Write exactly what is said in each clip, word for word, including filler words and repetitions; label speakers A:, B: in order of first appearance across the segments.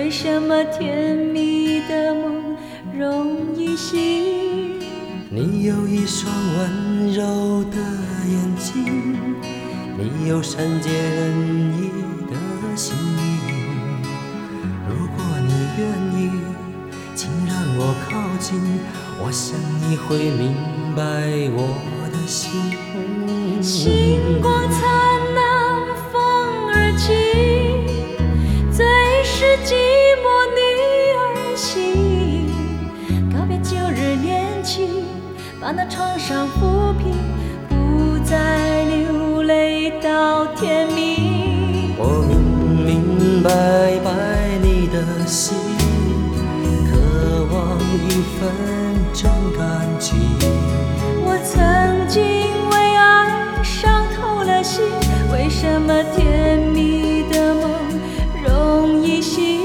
A: 为什么甜蜜的梦容易醒？
B: 你有一双温柔的眼睛，你有善解人意的心灵。如果你愿意，请让我靠近，我想你会明白我的心。
A: 星光灿烂，风儿轻，最是寂寞女儿心。告别旧日恋情，把那创伤抚平，不再流泪到天明。
B: 我明明白白你的心，渴望一份真感情。
A: 我曾经为爱伤透了心，为什么甜蜜的梦容易醒？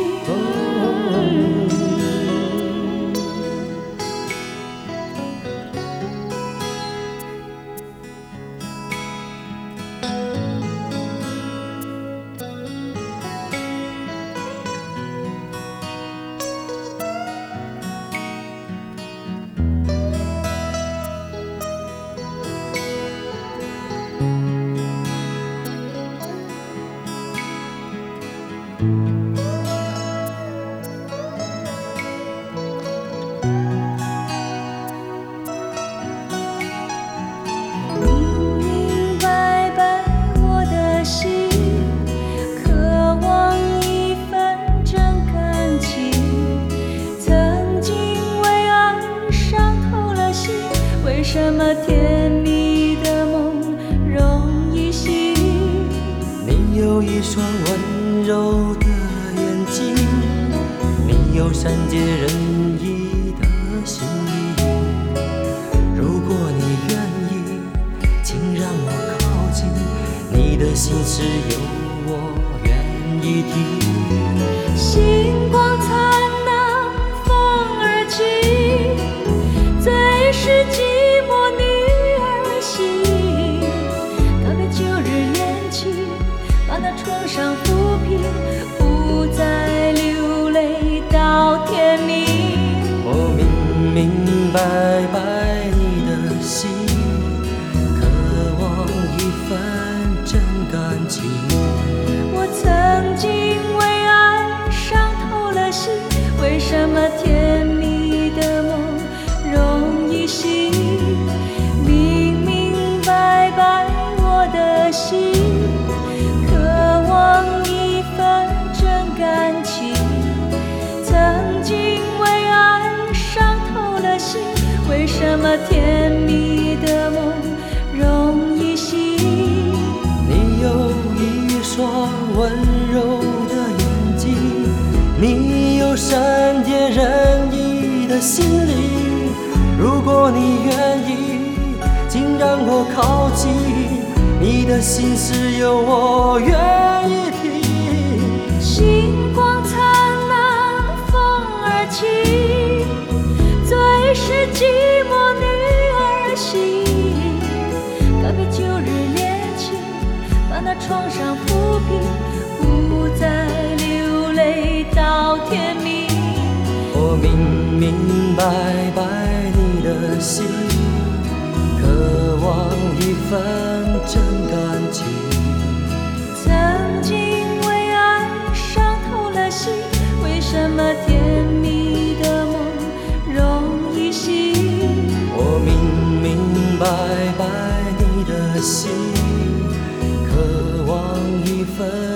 A: 为什么甜蜜的梦容易醒？
B: 你有一双温柔的眼睛，你有善解人意的心灵。如果你愿意，请让我靠近，你的心事有我愿意听。
A: 星光灿烂，风儿轻，最是寂寞女儿心。告别旧日恋情，把那创伤抚平，不再流泪到天明。
B: 我明明白白你的心，渴望一份真感情。
A: 我曾经为爱伤透了心，为什么甜蜜的梦容易醒？明明白白我的心，渴望一份真感情。曾经为爱伤透了心，为什么甜蜜的梦容易醒？
B: 你有一双温柔的眼睛，你有善解人意的心灵。如果你愿意，请让我靠近，你的心事有我愿意听。
A: 星光灿烂，风儿轻，最是寂寞女儿心。告别旧日恋情，把那创伤抚平，不再流泪到天明。
B: 我明明白白你的心，渴望一份真感情。
A: 曾经为爱伤透了心，为什么甜蜜的梦容易醒？
B: 我明明白白你的心，渴望一份